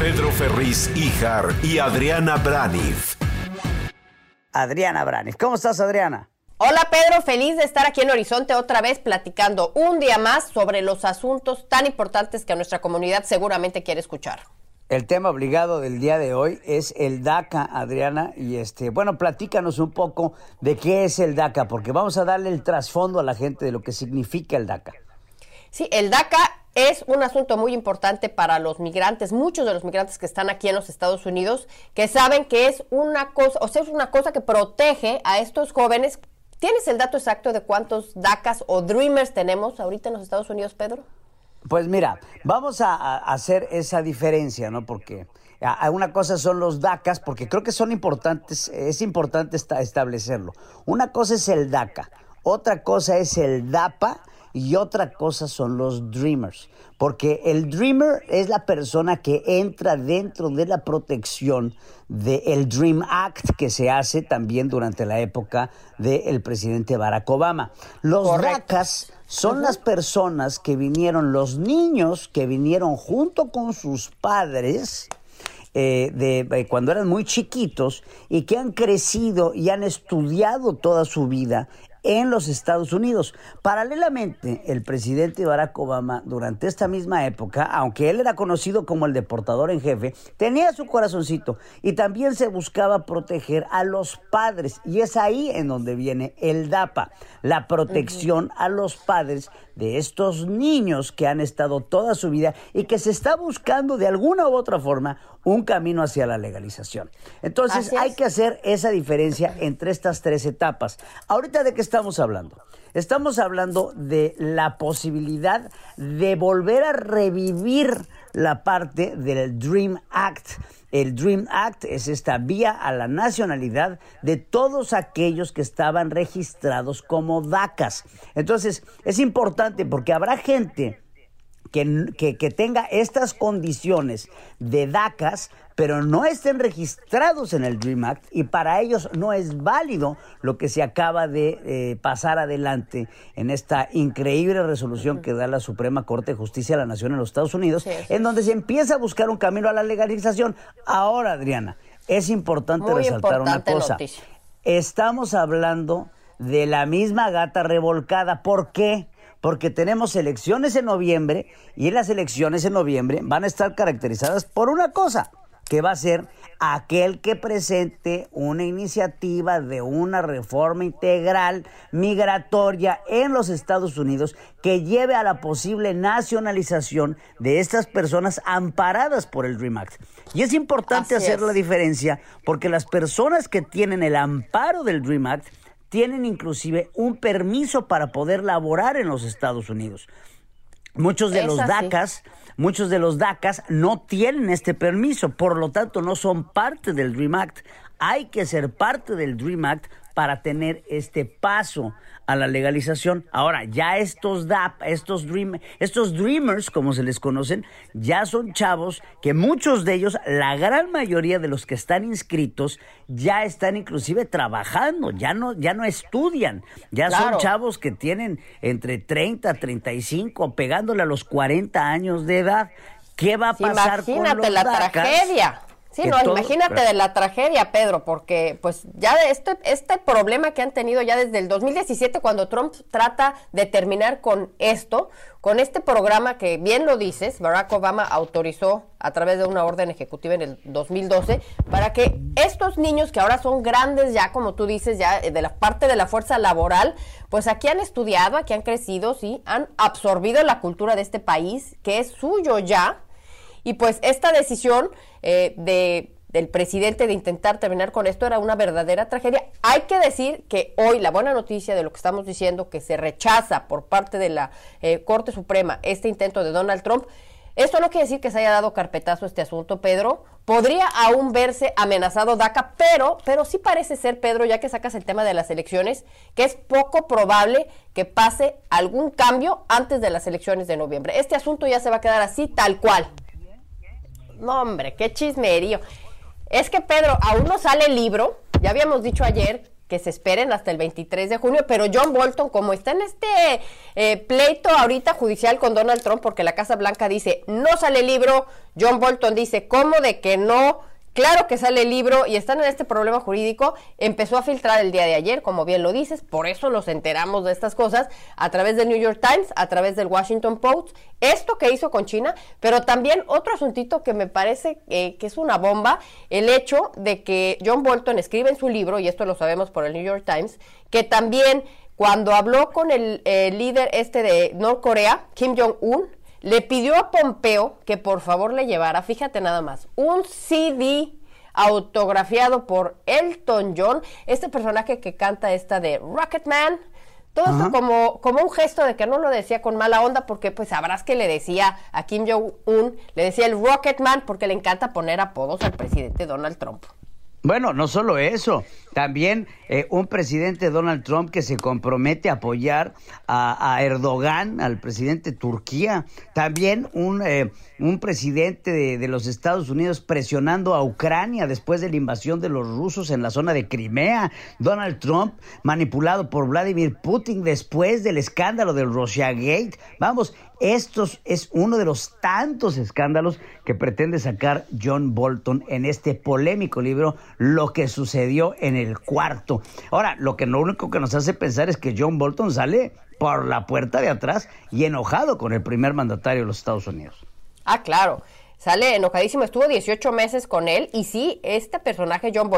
Pedro Ferriz Híjar y Adriana Braniff. Adriana Braniff. ¿Cómo estás, Adriana? Hola, Pedro, feliz de estar aquí en Horizonte otra vez platicando un día más sobre los asuntos tan importantes que nuestra comunidad seguramente quiere escuchar. El tema obligado del día de hoy es el DACA, Adriana, y bueno, platícanos un poco de qué es el DACA, porque vamos a darle el trasfondo a la gente de lo que significa el DACA. Sí, el DACA es un asunto muy importante para los migrantes, muchos de los migrantes que están aquí en los Estados Unidos, que saben que es una cosa, o sea, es una cosa que protege a estos jóvenes. ¿Tienes el dato exacto de cuántos DACAs o Dreamers tenemos ahorita en los Estados Unidos, Pedro? Pues mira, vamos a hacer esa diferencia, ¿no? Porque una cosa son los DACAs, porque creo que son importantes, es importante establecerlo. Una cosa es el DACA, otra cosa es el DAPA y otra cosa son los Dreamers. Porque el Dreamer es la persona que entra dentro de la protección del Dream Act que se hace también durante la época del presidente Barack Obama. Los DACAs son las personas que vinieron, los niños que vinieron junto con sus padres cuando eran muy chiquitos y que han crecido y han estudiado toda su vida en los Estados Unidos. Paralelamente, el presidente Barack Obama, durante esta misma época, aunque él era conocido como el deportador en jefe, tenía su corazoncito y también se buscaba proteger a los padres. Y es ahí en donde viene el DAPA, la protección a los padres de estos niños que han estado toda su vida y que se está buscando de alguna u otra forma un camino hacia la legalización. Entonces hay que hacer esa diferencia entre estas tres etapas. Ahorita, ¿de qué estamos hablando? Estamos hablando de la posibilidad de volver a revivir la parte del Dream Act. El Dream Act es esta vía a la nacionalidad de todos aquellos que estaban registrados como DACAs. Entonces, es importante porque habrá gente que tenga estas condiciones de DACAs, pero no estén registrados en el Dream Act, y para ellos no es válido lo que se acaba de pasar adelante en esta increíble resolución que da la Suprema Corte de Justicia de la Nación en los Estados Unidos, en donde se empieza a buscar un camino a la legalización. Ahora, Adriana, es importante resaltar una cosa. Noticia. Estamos hablando de la misma gata revolcada. ¿Por qué? Porque tenemos elecciones en noviembre y las elecciones en noviembre van a estar caracterizadas por una cosa, que va a ser aquel que presente una iniciativa de una reforma integral migratoria en los Estados Unidos que lleve a la posible nacionalización de estas personas amparadas por el Dream Act. Y es importante hacer la diferencia porque las personas que tienen el amparo del Dream Act tienen inclusive un permiso para poder laborar en los Estados Unidos. Muchos de los DACAs no tienen este permiso, por lo tanto no son parte del Dream Act. Hay que ser parte del Dream Act para tener este paso a la legalización. Ahora, ya estos Dreamers, como se les conocen, ya son chavos que muchos de ellos, la gran mayoría de los que están inscritos, ya están inclusive trabajando, ya no estudian, ya son chavos que tienen entre 30, 35, pegándole a los 40 años de edad. ¿Qué va a pasar con los DACAs? Imagínate la tragedia. Sí, imagínate de la tragedia, Pedro, porque pues ya este problema que han tenido ya desde el 2017, cuando Trump trata de terminar con esto, con este programa que bien lo dices, Barack Obama autorizó a través de una orden ejecutiva en el 2012, para que estos niños que ahora son grandes ya, como tú dices, ya de la parte de la fuerza laboral, pues aquí han estudiado, aquí han crecido, sí, han absorbido la cultura de este país, que es suyo ya. Y pues esta decisión del presidente de intentar terminar con esto era una verdadera tragedia. Hay que decir que hoy la buena noticia de lo que estamos diciendo, que se rechaza por parte de la Corte Suprema este intento de Donald Trump, esto no quiere decir que se haya dado carpetazo a este asunto, Pedro. Podría aún verse amenazado DACA, pero sí parece ser, Pedro, ya que sacas el tema de las elecciones, que es poco probable que pase algún cambio antes de las elecciones de noviembre. Este asunto ya se va a quedar así, tal cual. No, hombre, qué chismerío. Es que, Pedro, aún no sale el libro. Ya habíamos dicho ayer que se esperen hasta el 23 de junio, pero John Bolton, como está en este pleito ahorita judicial con Donald Trump, porque la Casa Blanca dice, no sale el libro, John Bolton dice, ¿cómo de que no? Claro que sale el libro y están en este problema jurídico, empezó a filtrar el día de ayer, como bien lo dices, por eso nos enteramos de estas cosas a través del New York Times, a través del Washington Post, esto que hizo con China, pero también otro asuntito que me parece que es una bomba, el hecho de que John Bolton escribe en su libro, y esto lo sabemos por el New York Times, que también cuando habló con el líder de Norcorea, Kim Jong-un, le pidió a Pompeo que por favor le llevara, fíjate nada más, un CD autografiado por Elton John, este personaje que canta esta de Rocketman, todo esto como un gesto de que no lo decía con mala onda, porque pues sabrás que le decía a Kim Jong-un, le decía el Rocketman, porque le encanta poner apodos al presidente Donald Trump. Bueno, no solo eso, también un presidente Donald Trump que se compromete a apoyar a Erdogan, al presidente de Turquía, también un presidente de los Estados Unidos presionando a Ucrania después de la invasión de los rusos en la zona de Crimea, Donald Trump manipulado por Vladimir Putin después del escándalo del Russiagate. Vamos, esto es uno de los tantos escándalos que pretende sacar John Bolton en este polémico libro, Lo que sucedió en el cuarto. Ahora, lo único que nos hace pensar es que John Bolton sale por la puerta de atrás y enojado con el primer mandatario de los Estados Unidos. Ah, claro, sale enojadísimo, estuvo 18 meses con él y sí, este personaje John Bolton